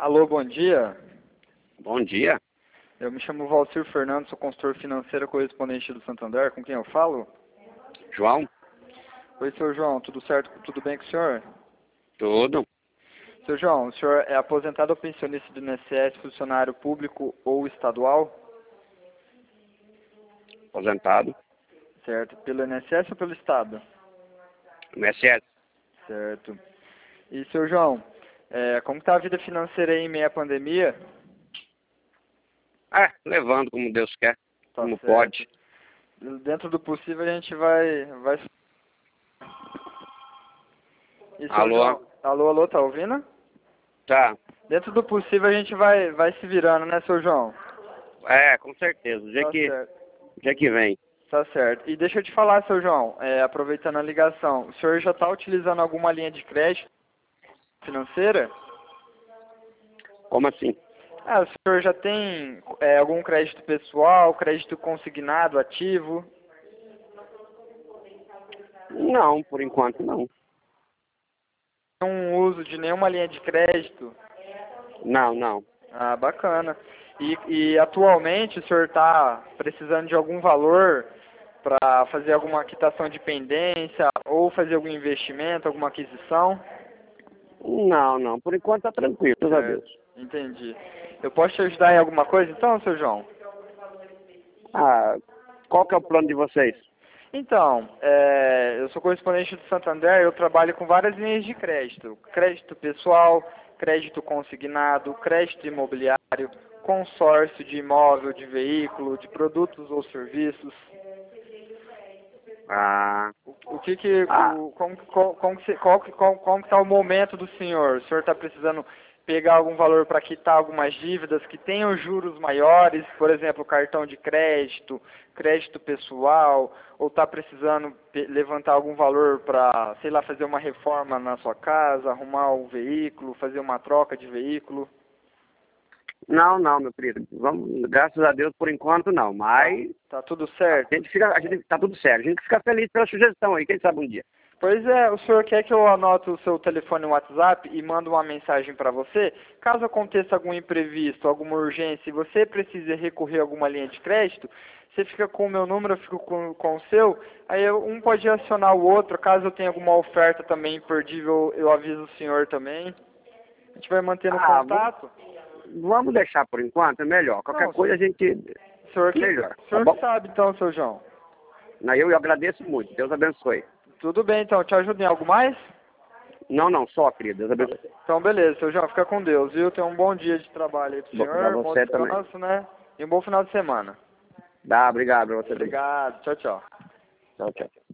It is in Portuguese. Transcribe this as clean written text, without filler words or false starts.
Alô, bom dia. Bom dia. Eu me chamo Valcir Fernando, sou consultor financeiro correspondente do Santander. Com quem eu falo? João? Oi, seu João, tudo certo? Tudo bem com o senhor? Tudo. Seu João, o senhor é aposentado ou pensionista do INSS, funcionário público ou estadual? Aposentado. Certo. Pelo INSS ou pelo Estado? INSS. Certo. E, seu João, como está a vida financeira aí em meio à pandemia? Levando como Deus quer. Tá Como certo. pode. Dentro do possível a gente vai... E, seu Alô? João? Alô, tá ouvindo? Tá. Dentro do possível a gente vai se virando, né, seu João? Com certeza. O dia Tá certo. que vem. Tá certo. E deixa eu te falar, seu João, aproveitando a ligação, o senhor já está utilizando alguma linha de crédito financeira? Como assim? O senhor já tem algum crédito pessoal, crédito consignado, ativo? Não, por enquanto não. Não uso de nenhuma linha de crédito? Não. Ah, bacana. E atualmente o senhor está precisando de algum valor para fazer alguma quitação de pendência ou fazer algum investimento, alguma aquisição? Não. Por enquanto tá tranquilo, graças a Deus. Entendi. Eu posso te ajudar em alguma coisa então, seu João? Qual que é o plano de vocês? Então, eu sou correspondente do Santander, eu trabalho com várias linhas de crédito. Crédito pessoal, crédito consignado, crédito imobiliário, consórcio de imóvel, de veículo, de produtos ou serviços. Como que está o momento do senhor? O senhor está precisando pegar algum valor para quitar algumas dívidas que tenham juros maiores, por exemplo, cartão de crédito, crédito pessoal, ou está precisando levantar algum valor para, sei lá, fazer uma reforma na sua casa, arrumar um veículo, fazer uma troca de veículo? Não, meu querido. Graças a Deus, por enquanto não, mas... Tá tudo certo? Tá tudo certo. A gente fica feliz pela sugestão aí, quem sabe um dia. Pois é, o senhor quer que eu anote o seu telefone no WhatsApp e mando uma mensagem para você? Caso aconteça algum imprevisto, alguma urgência e você precise recorrer a alguma linha de crédito, você fica com o meu número, eu fico com o seu, aí um pode acionar o outro, caso eu tenha alguma oferta também imperdível, eu aviso o senhor também. A gente vai mantendo contato. Vamos deixar por enquanto, é melhor. Qualquer coisa a gente... melhor. O senhor que sabe então, seu João. Eu agradeço muito, Deus abençoe. Tudo bem, então. Te ajudo em algo mais? Não, só, querido. Deus abençoe. Então, beleza, seu João. Fica com Deus, viu? Tenha um bom dia de trabalho aí pro senhor. Pra você bom descanso, também. né? E um bom final de semana. Obrigado pra você. Obrigado. Tchau, tchau. Tchau.